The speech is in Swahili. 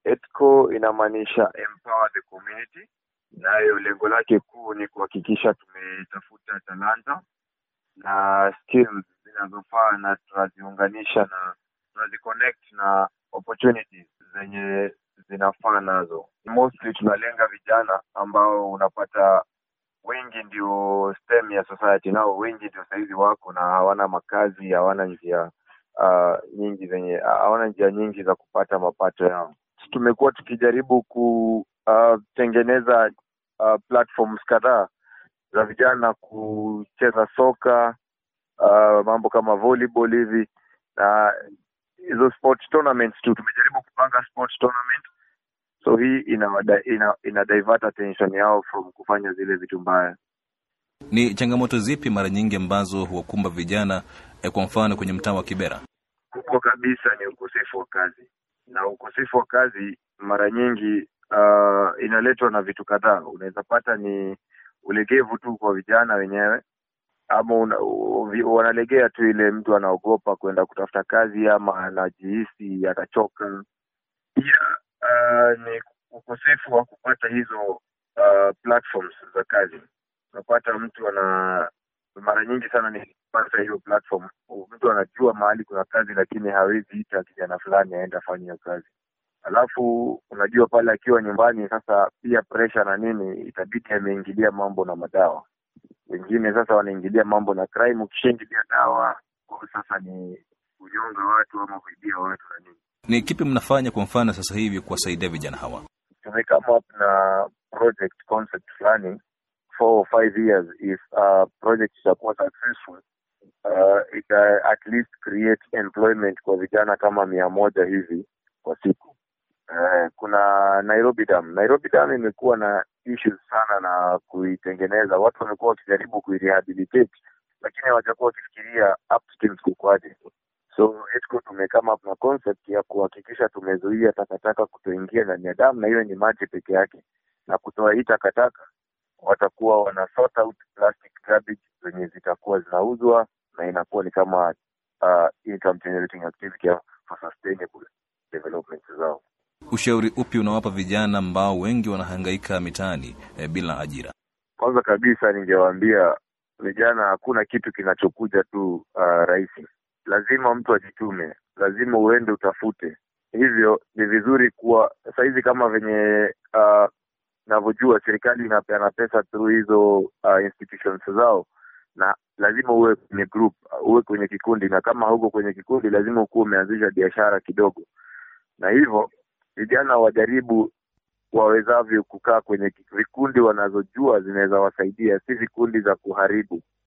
ETCO inamaanisha empower the community, nayo lengo lake kuu ni kuhakikisha tumetafuta talanta na skills zinazofaa na tunaziunganisha na tunaziconnect na opportunities zenye zinafaa nazo. Mostly tunalenga vijana ambao unapata wengi ndio STEM ya society, nao wengi ndio saizi wako na hawana makazi, hawana njia nyingi za kupata mapato yao. Tumekuwa tukijaribu kutengeneza platforms kadhaa za vijana kucheza soka, mambo kama volleyball hivi, na hizo sports tournaments tu. Tumejaribu kupanga sports tournament, so hii ina divert attention yao from kufanya zile vitu mbaya. Ni changamoto zipi mara nyingi ambazo huwakumba vijana kwa mfano kwenye mtaa wa Kibera? Kubwa kabisa ni ukosefu wa kazi, na ukosefu wa kazi mara nyingi inaletwa na vitu kadhaa. Unaweza pata ni ulegevu tu kwa vijana wenyewe, ama wanalegea tu, ile mtu anaogopa kwenda kutafuta kazi ama anajihisi atachoka. Pia ni ukosefu wa kupata hizo platforms za kazi. Unapata mtu mara nyingi sana ni kupata hiyo platform, mtu anajua mahali kuna kazi lakini hawezi ita kijana fulani aende afanye hiyo kazi. Alafu unajua pale akiwa nyumbani sasa pia pressure na nini, itabidi ameingilia mambo na madawa. Wengine sasa wanaingilia mambo na crime, ukishaingilia dawa kwa sasa ni kunyonga watu ama kuibia watu na nini. Ni kipi mnafanya kwa mfano sasa hivi kuwasaidia vijana hawa? Tumekama up na project concept fulani 4 or 5 years. If project itakuwa successful, it at least create employment kwa vijana kama 100 hivi kwa siku. Kuna Nairobi Dam imekuwa na issues sana na kuitengeneza. Watu wamekuwa wakijaribu kuirehabilitate lakini hawajakuwa wakifikiria upstream kukwaje. So ETCO tumekama up na concept ya kuhakikisha tumezuia takataka kutoingia ndani ya damu, na hiyo ni maji peke yake, na kutoa hii takataka watakuwa wana sort out plastic garbage zenye zitakuwa zinauzwa, na inakuwa ni kama income generating activity for sustainable development zao. Ushauri upi unawapa vijana ambao wengi wanahangaika mitaani bila ajira? Kwanza kabisa ningewaambia vijana, hakuna kitu kinachokuja tu rahisi. Lazima mtu ajitume, lazima uende utafute. Hivyo ni vizuri kuwa saizi kama venye navyojua serikali inapeana pesa through hizo institutions zao, na lazima uwe kwenye group, uwe kwenye kikundi, na kama huko kwenye kikundi lazima ukuwe umeanzisha biashara kidogo. Na hivyo vijana wajaribu wawezavyo kukaa kwenye vikundi wanazojua zinaweza wasaidia, si vikundi za kuharibu.